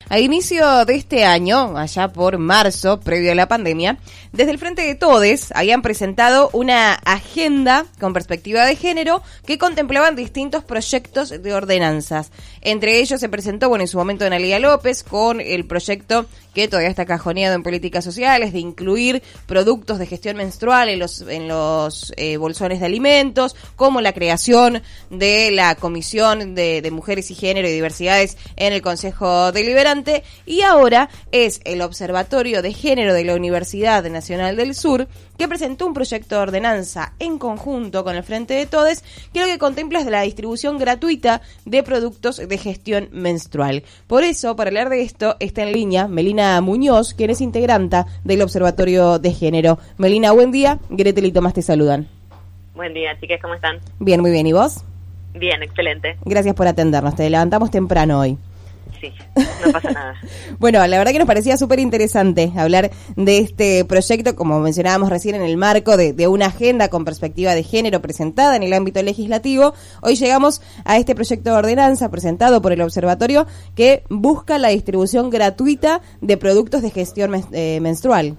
A inicio de este año, allá por marzo, previo a la pandemia, desde el Frente de Todes habían presentado una agenda con perspectiva de género que contemplaban distintos proyectos de ordenanzas. Entre ellos se presentó, en su momento Analía López, con el proyecto que todavía está cajoneado en políticas sociales, de incluir productos de gestión menstrual en los bolsones de alimentos, como la creación de la Comisión de Mujeres y Género y Diversidades en el Consejo Deliberante, y ahora es el Observatorio de Género de la Universidad Nacional del Sur que presentó un proyecto de ordenanza en conjunto con el Frente de Todes, que lo que contempla es la distribución gratuita de productos de gestión menstrual. Por eso, para hablar de esto, está en línea Melina Muñoz, quien es integranta del Observatorio de Género. Melina, buen día. Gretel y Tomás te saludan. Buen día, chicas, ¿cómo están? Bien, muy bien. ¿Y vos? Bien, excelente. Gracias por atendernos. Te levantamos temprano hoy. Sí, no pasa nada. Bueno, la verdad que nos parecía súper interesante hablar de este proyecto, como mencionábamos recién, en el marco de una agenda con perspectiva de género presentada en el ámbito legislativo. Hoy llegamos a este proyecto de ordenanza presentado por el Observatorio que busca la distribución gratuita de productos de gestión menstrual.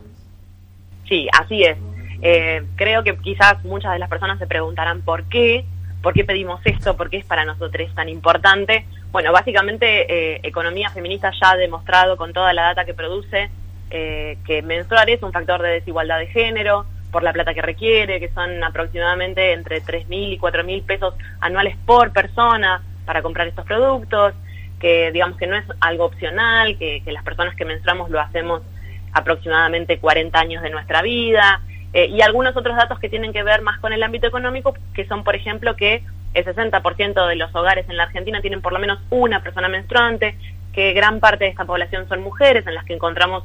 Sí, así es. Creo que quizás muchas de las personas se preguntarán ¿por qué pedimos esto? ¿Por qué es para nosotros tan importante? Bueno, básicamente Economía Feminista ya ha demostrado con toda la data que produce que menstruar es un factor de desigualdad de género por la plata que requiere, que son aproximadamente entre 3.000 y 4.000 pesos anuales por persona para comprar estos productos, que digamos que no es algo opcional, que las personas que menstruamos lo hacemos aproximadamente 40 años de nuestra vida, y algunos otros datos que tienen que ver más con el ámbito económico, que son, por ejemplo, que el 60% de los hogares en la Argentina tienen por lo menos una persona menstruante, que gran parte de esta población son mujeres, en las que encontramos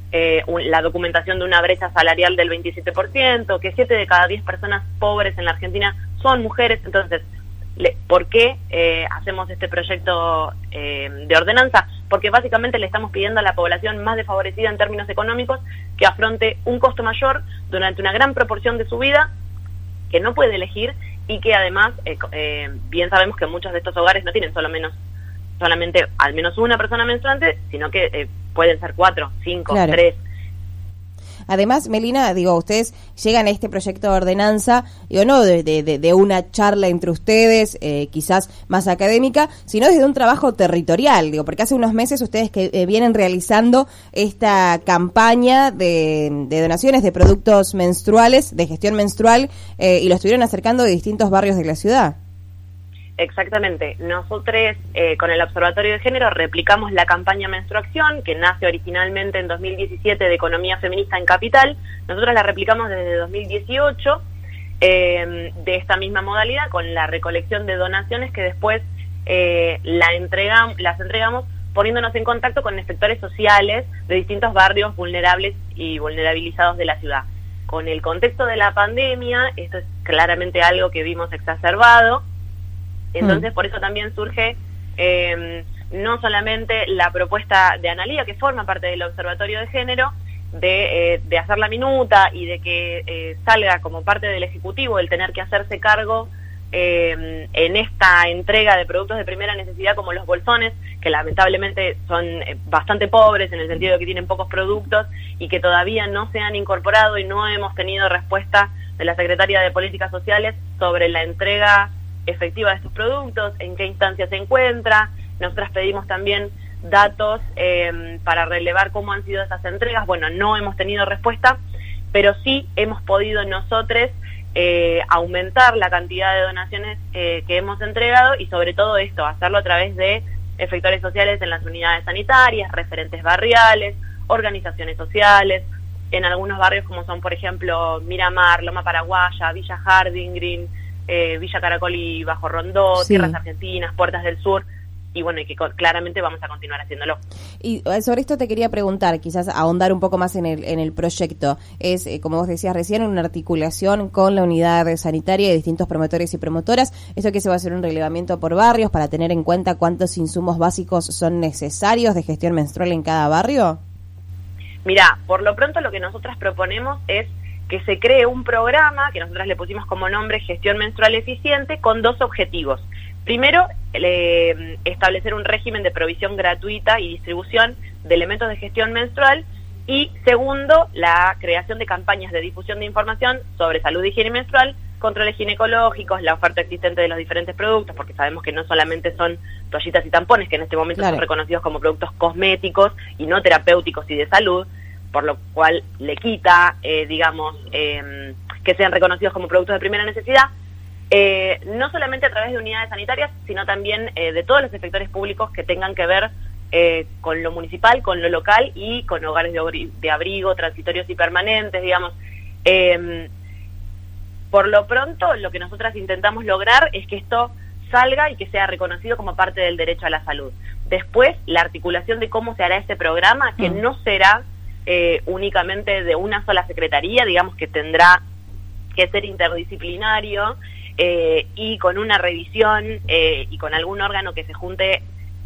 la documentación de una brecha salarial del 27%, que 7 de cada 10 personas pobres en la Argentina son mujeres. Entonces, ¿por qué hacemos este proyecto de ordenanza? Porque básicamente le estamos pidiendo a la población más desfavorecida en términos económicos que afronte un costo mayor durante una gran proporción de su vida, que no puede elegir, y que además, bien sabemos que muchos de estos hogares no tienen solamente al menos una persona menstruante, sino que pueden ser 4, 5, claro. 3. Además, Melina, ustedes llegan a este proyecto de ordenanza, no de una charla entre ustedes, quizás más académica, sino desde un trabajo territorial, porque hace unos meses ustedes que vienen realizando esta campaña de donaciones de productos menstruales, de gestión menstrual, y lo estuvieron acercando de distintos barrios de la ciudad. Exactamente. Nosotros con el Observatorio de Género replicamos la campaña Menstruación, que nace originalmente en 2017 de Economía Feminista en Capital. Nosotros la replicamos desde 2018 de esta misma modalidad, con la recolección de donaciones que después las entregamos poniéndonos en contacto con sectores sociales de distintos barrios vulnerables y vulnerabilizados de la ciudad. Con el contexto de la pandemia, esto es claramente algo que vimos exacerbado. Entonces, por eso también surge no solamente la propuesta de Analía, que forma parte del Observatorio de Género, de hacer la minuta y de que salga como parte del Ejecutivo el tener que hacerse cargo en esta entrega de productos de primera necesidad como los bolsones, que lamentablemente son bastante pobres en el sentido de que tienen pocos productos y que todavía no se han incorporado, y no hemos tenido respuesta de la Secretaría de Políticas Sociales sobre la entrega efectiva de estos productos, en qué instancia se encuentra. Nosotras pedimos también datos para relevar cómo han sido esas entregas. Bueno, no hemos tenido respuesta, pero sí hemos podido nosotros aumentar la cantidad de donaciones que hemos entregado, y sobre todo esto, hacerlo a través de efectores sociales en las unidades sanitarias, referentes barriales, organizaciones sociales, en algunos barrios como son, por ejemplo, Miramar, Loma Paraguaya, Villa Harding Green, Villa Caracol y Bajo Rondó, sí. Tierras Argentinas, Puertas del Sur, y bueno, y que claramente vamos a continuar haciéndolo. Y sobre esto te quería preguntar, quizás ahondar un poco más en el proyecto. Es, como vos decías recién, una articulación con la unidad sanitaria de distintos promotores y promotoras. ¿Eso que se va a hacer un relevamiento por barrios para tener en cuenta cuántos insumos básicos son necesarios de gestión menstrual en cada barrio? Mirá, por lo pronto lo que nosotras proponemos es que se cree un programa que nosotras le pusimos como nombre Gestión Menstrual Eficiente, con dos objetivos. Primero, establecer un régimen de provisión gratuita y distribución de elementos de gestión menstrual. Y segundo, la creación de campañas de difusión de información sobre salud y higiene menstrual, controles ginecológicos, la oferta existente de los diferentes productos, porque sabemos que no solamente son toallitas y tampones, que en este momento son reconocidos como productos cosméticos y no terapéuticos y de salud, por lo cual le quita, que sean reconocidos como productos de primera necesidad, no solamente a través de unidades sanitarias, sino también de todos los efectores públicos que tengan que ver con lo municipal, con lo local y con hogares de abrigo, transitorios y permanentes, digamos. Por lo pronto, lo que nosotras intentamos lograr es que esto salga y que sea reconocido como parte del derecho a la salud. Después, la articulación de cómo se hará ese programa, que no será únicamente de una sola secretaría, digamos que tendrá que ser interdisciplinario y con una revisión y con algún órgano que se junte,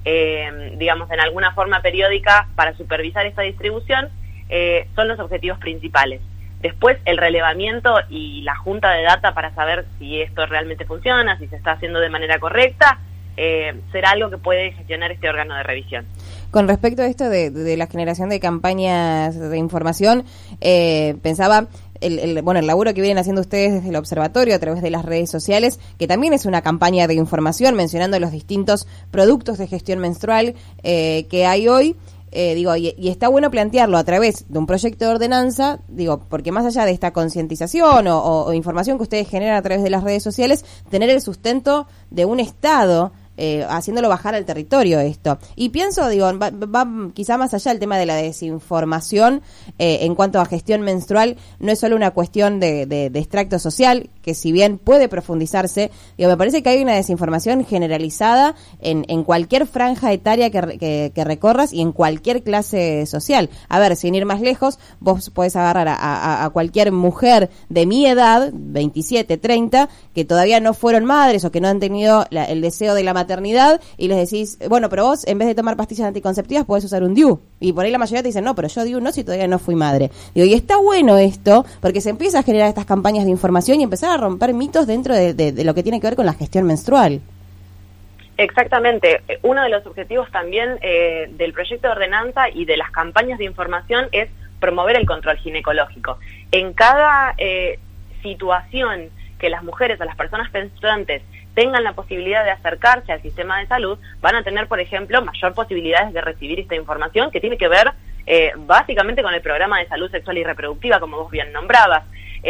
en alguna forma periódica para supervisar esta distribución, son los objetivos principales. Después, el relevamiento y la junta de data para saber si esto realmente funciona, si se está haciendo de manera correcta, será algo que puede gestionar este órgano de revisión. Con respecto a esto de la generación de campañas de información, pensaba el laburo que vienen haciendo ustedes desde el observatorio a través de las redes sociales, que también es una campaña de información mencionando los distintos productos de gestión menstrual que hay hoy. Y está bueno plantearlo a través de un proyecto de ordenanza, porque más allá de esta concientización o información que ustedes generan a través de las redes sociales, tener el sustento de un Estado haciéndolo bajar al territorio esto. Y pienso, va quizá más allá el tema de la desinformación en cuanto a gestión menstrual, no es solo una cuestión de extracto social, que si bien puede profundizarse, me parece que hay una desinformación generalizada en cualquier franja etaria que recorras y en cualquier clase social. A ver, sin ir más lejos, vos podés agarrar a cualquier mujer de mi edad, 27, 30, que todavía no fueron madres o que no han tenido el deseo de la maternidad, y les decís, bueno, pero vos en vez de tomar pastillas anticonceptivas podés usar un DIU. Y por ahí la mayoría te dicen, no, pero yo DIU no, si todavía no fui madre. Y está bueno esto, porque se empieza a generar estas campañas de información y empezar a romper mitos dentro de lo que tiene que ver con la gestión menstrual. Exactamente. Uno de los objetivos también del proyecto de ordenanza y de las campañas de información es promover el control ginecológico. En cada situación que las mujeres o las personas menstruantes tengan la posibilidad de acercarse al sistema de salud, van a tener, por ejemplo, mayor posibilidades de recibir esta información que tiene que ver básicamente con el programa de salud sexual y reproductiva, como vos bien nombrabas.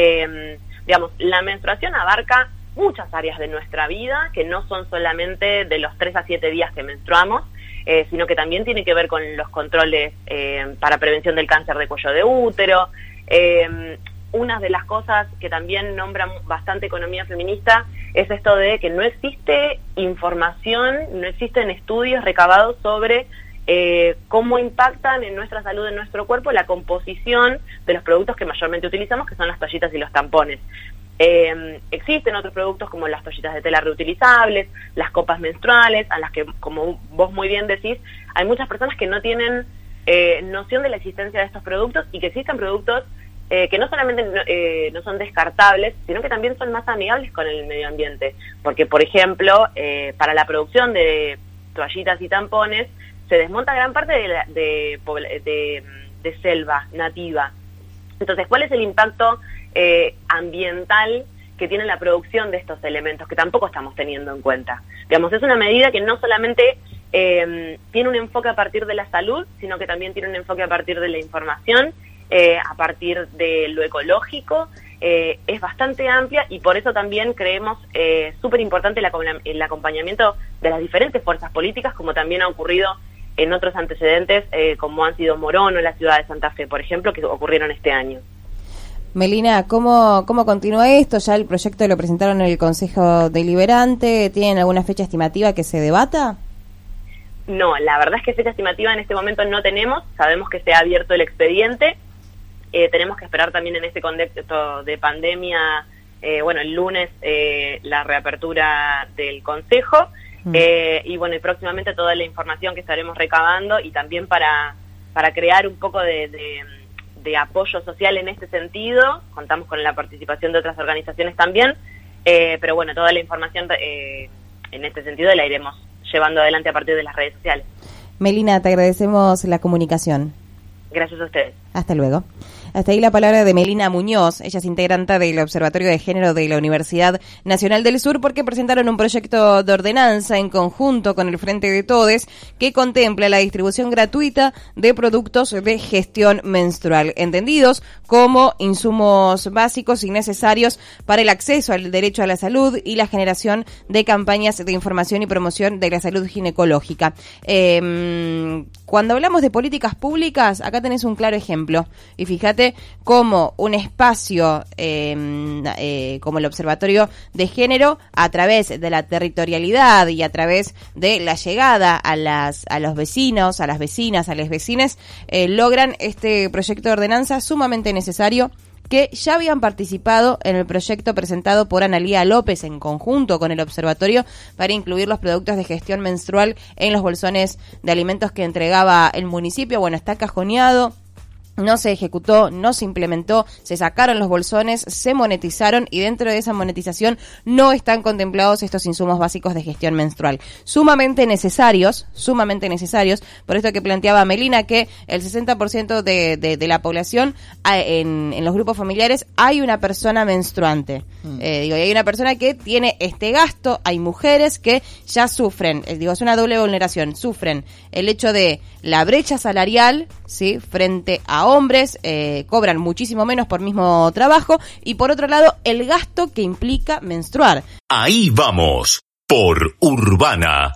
La menstruación abarca muchas áreas de nuestra vida, que no son solamente de los 3 a 7 días que menstruamos, sino que también tiene que ver con los controles para prevención del cáncer de cuello de útero. Una de las cosas que también nombra bastante economía feminista es esto de que no existe información, no existen estudios recabados sobre cómo impactan en nuestra salud, en nuestro cuerpo, la composición de los productos que mayormente utilizamos, que son las toallitas y los tampones. Existen otros productos como las toallitas de tela reutilizables, las copas menstruales, a las que, como vos muy bien decís, hay muchas personas que no tienen noción de la existencia de estos productos, y que existen productos que no solamente no son descartables, sino que también son más amigables con el medio ambiente. Porque, por ejemplo, para la producción de toallitas y tampones, se desmonta gran parte de selva nativa. Entonces, ¿cuál es el impacto ambiental que tiene la producción de estos elementos, que tampoco estamos teniendo en cuenta? Es una medida que no solamente tiene un enfoque a partir de la salud, sino que también tiene un enfoque a partir de la información, a partir de lo ecológico. Es bastante amplia, y por eso también creemos súper importante el acompañamiento de las diferentes fuerzas políticas, como también ha ocurrido en otros antecedentes, como han sido Morón o la ciudad de Santa Fe, por ejemplo, que ocurrieron este año. Melina, ¿cómo continúa esto? ¿Ya el proyecto lo presentaron en el Consejo Deliberante? ¿Tienen alguna fecha estimativa que se debata? No, la verdad es que fecha estimativa en este momento no tenemos. Sabemos que se ha abierto el expediente. Tenemos que esperar también en este contexto de pandemia, el lunes la reapertura del Consejo, y próximamente toda la información que estaremos recabando, y también para crear un poco de apoyo social en este sentido. Contamos con la participación de otras organizaciones también, pero toda la información en este sentido la iremos llevando adelante a partir de las redes sociales. Melina, te agradecemos la comunicación. Gracias a ustedes. Hasta luego. Hasta ahí la palabra de Melina Muñoz. Ella es integrante del Observatorio de Género de la Universidad Nacional del Sur, porque presentaron un proyecto de ordenanza en conjunto con el Frente de Todes que contempla la distribución gratuita de productos de gestión menstrual, entendidos como insumos básicos y necesarios para el acceso al derecho a la salud y la generación de campañas de información y promoción de la salud ginecológica. Cuando hablamos de políticas públicas, acá tenés un claro ejemplo. Y fíjate cómo un espacio como el Observatorio de Género, a través de la territorialidad y a través de la llegada a los vecinos, a las vecinas, a las vecines, logran este proyecto de ordenanza sumamente necesario, que ya habían participado en el proyecto presentado por Analía López en conjunto con el observatorio para incluir los productos de gestión menstrual en los bolsones de alimentos que entregaba el municipio. Bueno, está cajoneado. No se ejecutó, no se implementó, se sacaron los bolsones, se monetizaron y dentro de esa monetización no están contemplados estos insumos básicos de gestión menstrual. Sumamente necesarios, por esto que planteaba Melina, que el 60% de la población en los grupos familiares hay una persona menstruante. Y hay una persona que tiene este gasto, hay mujeres que ya sufren, es una doble vulneración, sufren el hecho de la brecha salarial, ¿sí?, frente a hombres, cobran muchísimo menos por mismo trabajo, y por otro lado el gasto que implica menstruar. Ahí vamos, por Urbana